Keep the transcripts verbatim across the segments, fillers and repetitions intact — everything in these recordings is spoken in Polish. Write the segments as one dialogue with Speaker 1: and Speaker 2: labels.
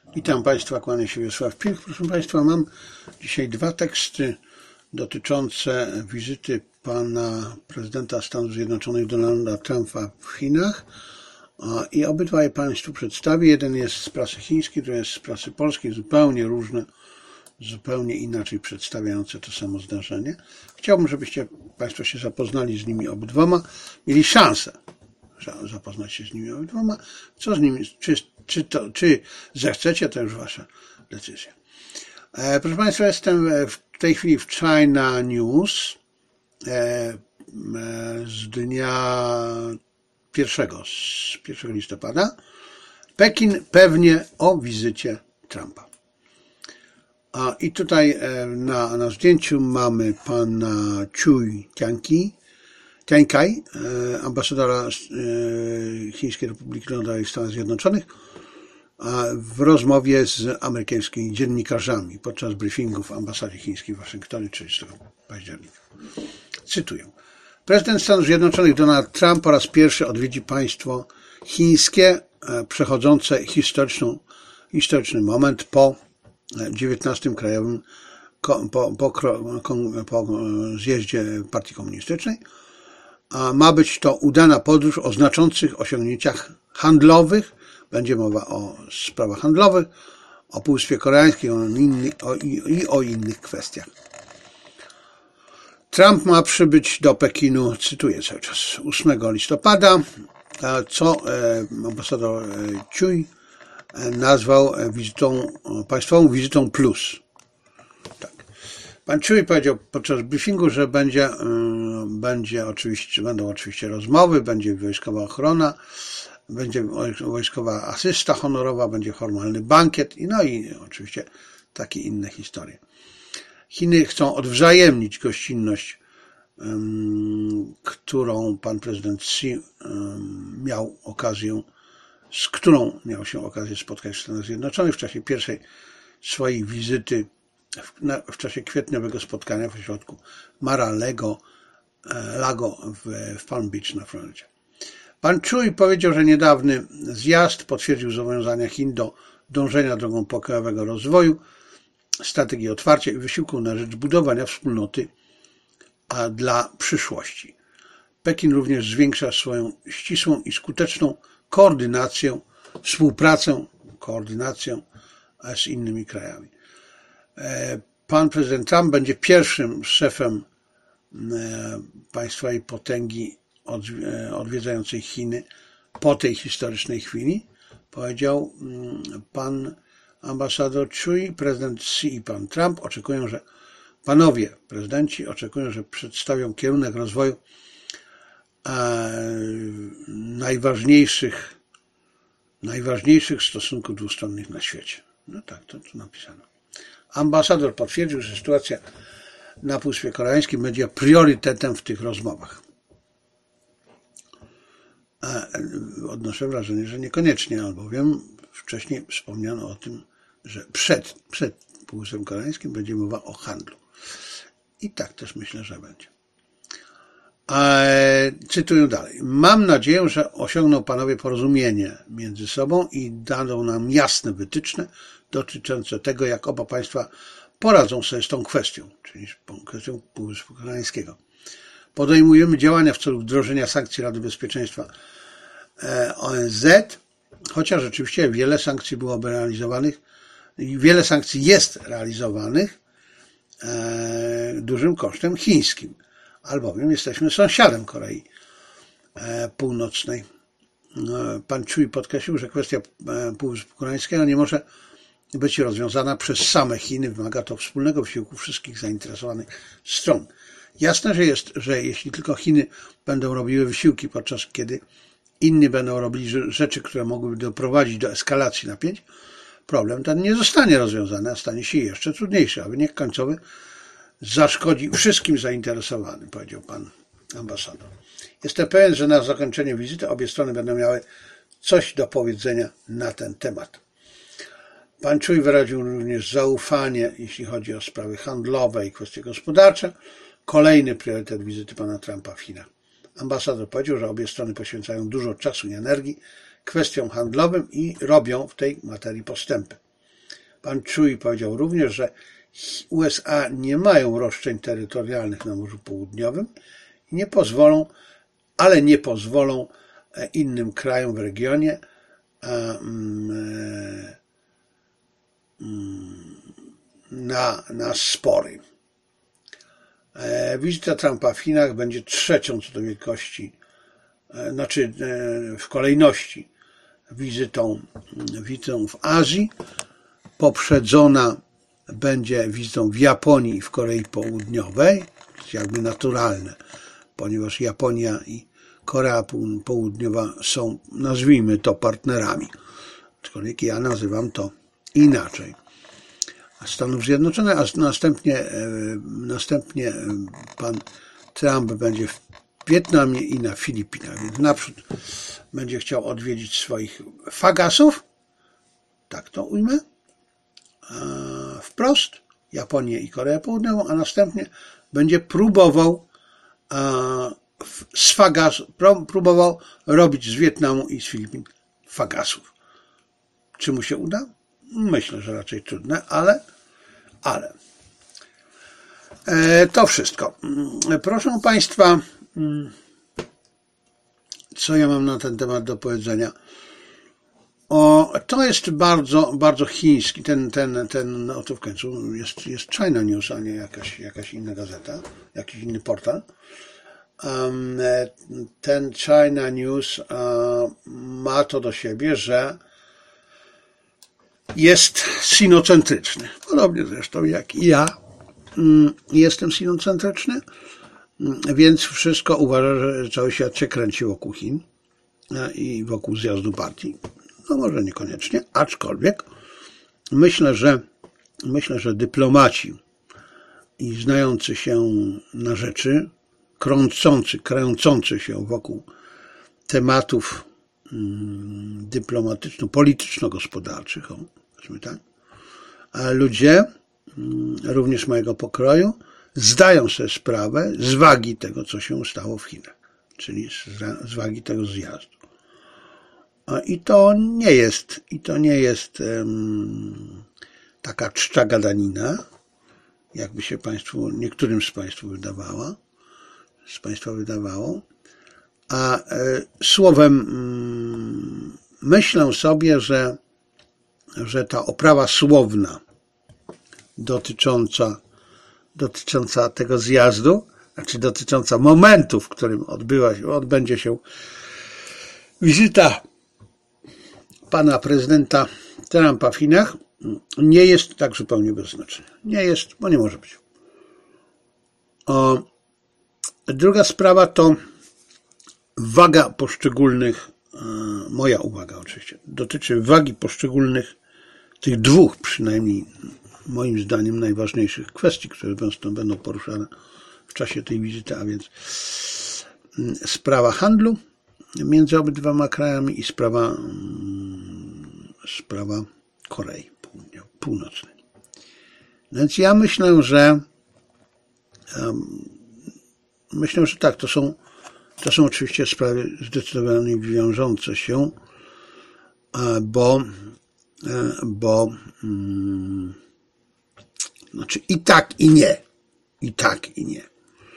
Speaker 1: Witam Państwa, kłaniam się Wiesław Pilch. Proszę Państwa, mam dzisiaj dwa teksty dotyczące wizyty pana prezydenta Stanów Zjednoczonych Donalda Trumpa w Chinach i obydwa je Państwu przedstawię. Jeden jest z prasy chińskiej, drugi jest z prasy polskiej, zupełnie różne, zupełnie inaczej przedstawiające to samo zdarzenie. Chciałbym, żebyście Państwo się zapoznali z nimi obydwoma, mieli szansę zapoznać się z nimi obydwoma. Co z nimi, czy, czy, to, czy zechcecie, to już Wasza decyzja. E, proszę Państwa, jestem w tej chwili w China News e, e, z dnia pierwszego, z pierwszego listopada. Pekin pewnie o wizycie Trumpa. A i tutaj e, na, na zdjęciu mamy pana Cui Tianqi, Tiankai, ambasadora Chińskiej Republiki Ludowej w Stanach Zjednoczonych, w rozmowie z amerykańskimi dziennikarzami podczas briefingu w ambasadzie chińskiej w Waszyngtonie trzydziestego października. Cytuję. Prezydent Stanów Zjednoczonych Donald Trump po raz pierwszy odwiedzi państwo chińskie, przechodzące historyczną, historyczny moment po dziewiętnastym krajowym po, po, po zjeździe Partii Komunistycznej. A ma być to udana podróż o znaczących osiągnięciach handlowych. Będzie mowa o sprawach handlowych, o Półwyspie Koreańskim o innych, o, i o innych kwestiach. Trump ma przybyć do Pekinu, cytuję cały czas, ósmego listopada, co ambasador Cui nazwał wizytą, państwową wizytą plus. Tak. Pan Cui powiedział podczas briefingu, że będzie, będzie oczywiście, będą oczywiście rozmowy, będzie wojskowa ochrona, będzie wojskowa asysta honorowa, będzie formalny bankiet i no i oczywiście takie inne historie. Chiny chcą odwzajemnić gościnność, którą pan prezydent Xi miał okazję, z którą miał się okazję spotkać w Stanach Zjednoczonych w czasie pierwszej swojej wizyty W, na, w czasie kwietniowego spotkania w ośrodku Mar-a-Lago Lago w, w Palm Beach na Florydzie. Pan Cui powiedział, że niedawny zjazd potwierdził zobowiązania Chin do dążenia drogą pokojowego rozwoju, strategii otwarcia i wysiłku na rzecz budowania wspólnoty a dla przyszłości. Pekin również zwiększa swoją ścisłą i skuteczną koordynację, współpracę, koordynację z innymi krajami. Pan prezydent Trump będzie pierwszym szefem państwowej potęgi odwiedzającej Chiny po tej historycznej chwili, powiedział pan ambasador Cui. Prezydent Xi i pan Trump oczekują, że panowie prezydenci oczekują, że przedstawią kierunek rozwoju najważniejszych, najważniejszych stosunków dwustronnych na świecie. No tak, to tu napisano. Ambasador potwierdził, że sytuacja na Półwyspie Koreańskim będzie priorytetem w tych rozmowach. Odnoszę wrażenie, że niekoniecznie, albowiem wcześniej wspomniano o tym, że przed, przed Półwyspiem Koreańskim będzie mowa o handlu. I tak też myślę, że będzie. Cytuję dalej. Mam nadzieję, że osiągną panowie porozumienie między sobą i dadzą nam jasne wytyczne dotyczące tego, jak oba państwa poradzą sobie z tą kwestią, czyli kwestią Półwyspu Koreańskiego. Podejmujemy działania w celu wdrożenia sankcji Rady Bezpieczeństwa O N Z, chociaż rzeczywiście wiele sankcji byłoby realizowanych i wiele sankcji jest realizowanych dużym kosztem chińskim, albowiem jesteśmy sąsiadem Korei Północnej. Pan Cui podkreślił, że kwestia Półwyspu Koreańskiego nie może być rozwiązana przez same Chiny. Wymaga to wspólnego wysiłku wszystkich zainteresowanych stron. Jasne, że jest, że jeśli tylko Chiny będą robiły wysiłki, podczas kiedy inni będą robili rzeczy, które mogłyby doprowadzić do eskalacji napięć, problem ten nie zostanie rozwiązany, a stanie się jeszcze trudniejszy, a wynik końcowy zaszkodzi wszystkim zainteresowanym, powiedział pan ambasador. Jestem pewien, że na zakończenie wizyty obie strony będą miały coś do powiedzenia na ten temat. Pan Cui wyraził również zaufanie, jeśli chodzi o sprawy handlowe i kwestie gospodarcze. Kolejny priorytet wizyty pana Trumpa w Chinach. Ambasador powiedział, że obie strony poświęcają dużo czasu i energii kwestiom handlowym i robią w tej materii postępy. Pan Chui powiedział również, że U S A nie mają roszczeń terytorialnych na Morzu Południowym i nie pozwolą, ale nie pozwolą innym krajom w regionie na, na spory. Wizyta Trumpa w Chinach będzie trzecią co do wielkości, znaczy w kolejności wizytą, wizytą w Azji. Poprzedzona będzie wizytą w Japonii i w Korei Południowej. To jest jakby naturalne, ponieważ Japonia i Korea Południowa są, nazwijmy to, partnerami. Aczkolwiek ja nazywam to inaczej. Stanów Zjednoczonych, a następnie, następnie pan Trump będzie w Wietnamie i na Filipinach. Więc naprzód będzie chciał odwiedzić swoich fagasów, tak to ujmę, wprost, Japonię i Koreę Południową, a następnie będzie próbował z fagas, próbował robić z Wietnamu i z Filipin fagasów. Czy mu się uda? Myślę, że raczej trudne, ale, ale to wszystko. Proszę Państwa, co ja mam na ten temat do powiedzenia? O, to jest bardzo, bardzo chiński, ten, ten, ten, no to w końcu jest, jest China News, a nie jakaś, jakaś inna gazeta, jakiś inny portal. Um, ten China News um, ma to do siebie, że jest sinocentryczny. Podobnie zresztą jak i ja um, jestem sinocentryczny, um, więc wszystko uważa, że cały świat się kręci wokół Chin i wokół zjazdu partii. No może niekoniecznie, aczkolwiek myślę, że myślę, że dyplomaci i znający się na rzeczy, krącący, kręcący się wokół tematów hmm, dyplomatyczno-polityczno-gospodarczych, o, powiedzmy tak, a ludzie hmm, również mojego pokroju zdają sobie sprawę z wagi tego, co się stało w Chinach, czyli z, z wagi tego zjazdu. I to nie jest, i to nie jest um, taka czcza gadanina, jakby się Państwu, niektórym z Państwa wydawała, z Państwa wydawało, a e, słowem mm, myślę sobie, że, że ta oprawa słowna dotycząca, dotycząca tego zjazdu, znaczy dotycząca momentu, w którym odbyła się, odbędzie się wizyta pana prezydenta Trumpa w Chinach, nie jest tak zupełnie bezznaczna. Nie jest, bo nie może być. O, druga sprawa to waga poszczególnych, moja uwaga oczywiście, dotyczy wagi poszczególnych, tych dwóch przynajmniej, moim zdaniem, najważniejszych kwestii, które będą poruszane w czasie tej wizyty, a więc sprawa handlu między obydwoma krajami i sprawa, sprawa Korei Północnej. Więc ja myślę, że myślę, że tak, to są, to są oczywiście sprawy zdecydowanie wiążące się, bo, bo znaczy i tak, i nie. I tak, i nie.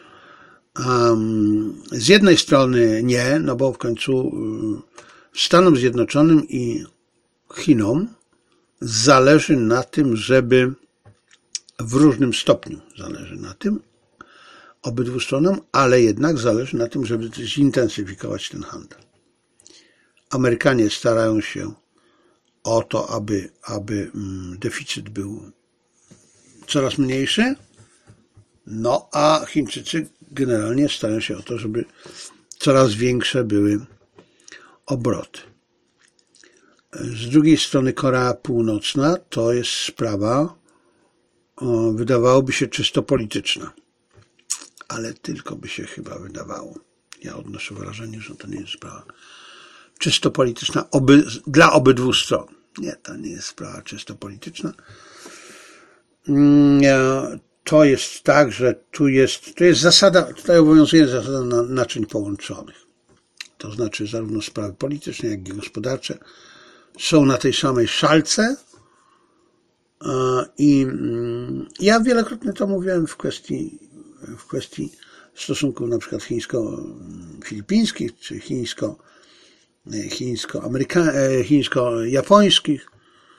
Speaker 1: Z jednej strony nie, no bo w końcu Stanom Zjednoczonym i Chinom zależy na tym, żeby w różnym stopniu zależy na tym obydwu stronom, ale jednak zależy na tym, żeby zintensyfikować ten handel. Amerykanie starają się o to, aby, aby deficyt był coraz mniejszy, no a Chińczycy generalnie starają się o to, żeby coraz większe były obroty. Z drugiej strony Korea Północna to jest sprawa, o, wydawałoby się czysto polityczna, ale tylko by się chyba wydawało. Ja odnoszę wrażenie, że to nie jest sprawa czysto polityczna oby, dla obydwu stron. Nie, to nie jest sprawa czysto polityczna. To jest tak, że tu jest, tu jest zasada, tutaj obowiązuje zasada naczyń połączonych. To znaczy zarówno sprawy polityczne, jak i gospodarcze są na tej samej szalce I ja wielokrotnie to mówiłem w kwestii, w kwestii stosunków na przykład chińsko-filipińskich czy chińsko, chińsko-ameryka, chińsko-japońskich,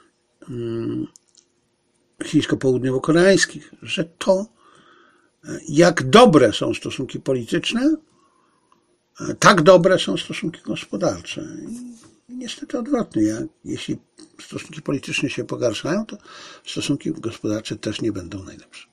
Speaker 1: chińsko-południowo-koreańskich, że to, jak dobre są stosunki polityczne, tak dobre są stosunki gospodarcze. I niestety odwrotnie. Jak, jeśli stosunki polityczne się pogarszają, to stosunki gospodarcze też nie będą najlepsze.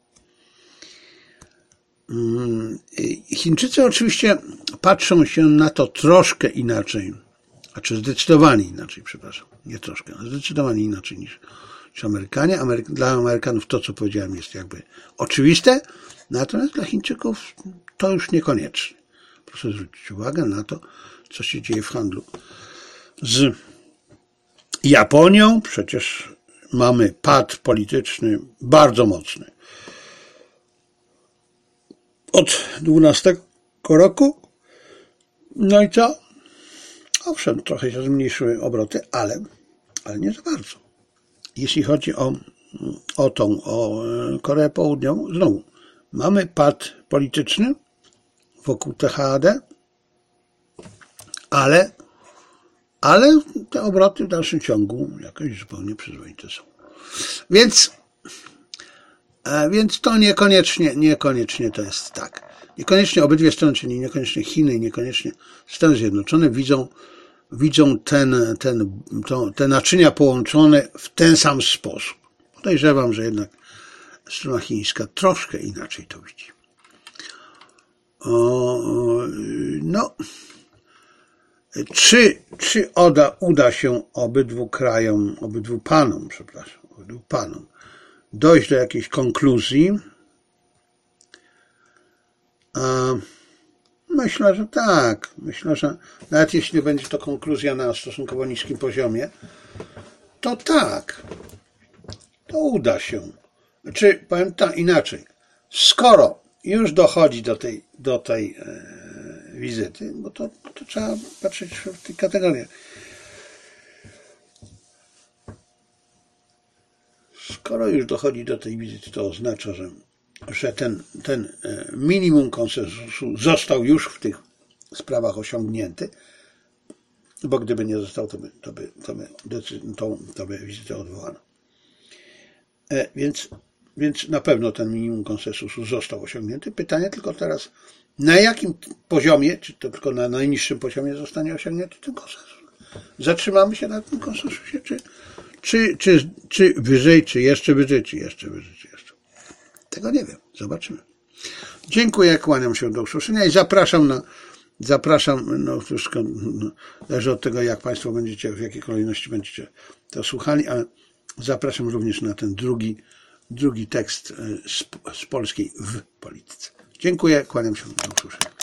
Speaker 1: Chińczycy oczywiście patrzą się na to troszkę inaczej, a czy zdecydowanie inaczej, przepraszam, nie troszkę, ale zdecydowanie inaczej niż, niż Amerykanie. Ameryk dla Amerykanów to, co powiedziałem, jest jakby oczywiste, natomiast dla Chińczyków to już niekoniecznie. Proszę zwrócić uwagę na to, co się dzieje w handlu z Japonią. Przecież mamy pad polityczny bardzo mocny. Od dwunastego roku. No i co? Owszem, trochę się zmniejszyły obroty, ale, ale nie za bardzo. Jeśli chodzi o, o tą, o Koreę Południową, znowu mamy pad polityczny wokół T H A D, ale, ale te obroty w dalszym ciągu jakoś zupełnie przyzwoite są. Więc, więc to niekoniecznie, niekoniecznie to jest tak. Niekoniecznie obydwie strony, czyli niekoniecznie Chiny i niekoniecznie Stany Zjednoczone widzą, widzą ten, ten, to, te naczynia połączone w ten sam sposób. Podejrzewam, że jednak strona chińska troszkę inaczej to widzi. O, no, czy, czy uda, uda się obydwu krajom, obydwu panom, przepraszam, obydwu panom dojść do jakiejś konkluzji? Myślę, że tak. Myślę, że nawet jeśli będzie to konkluzja na stosunkowo niskim poziomie, to tak. To uda się. Czy powiem tak inaczej. Skoro już dochodzi do tej, do tej e, wizyty, bo to, to trzeba patrzeć w tych kategoriach. Skoro już dochodzi do tej wizyty, to oznacza, że, że ten, ten minimum konsensusu został już w tych sprawach osiągnięty, bo gdyby nie został, to by, to by, to by, to, to by wizytę odwołano. E, więc, więc na pewno ten minimum konsensusu został osiągnięty. Pytanie tylko teraz, na jakim poziomie, czy to tylko na najniższym poziomie zostanie osiągnięty ten konsensus? Zatrzymamy się na tym konsensusie, czy Czy, czy, czy wyżej, czy jeszcze wyżej, czy jeszcze wyżej, czy jeszcze. Tego nie wiem. Zobaczymy. Dziękuję, kłaniam się do usłyszenia i zapraszam na, zapraszam, no wszystko no, zależy od tego, jak Państwo będziecie, w jakiej kolejności będziecie to słuchali, ale zapraszam również na ten drugi, drugi tekst z, z polskiej w polityce. Dziękuję, kłaniam się do usłyszenia.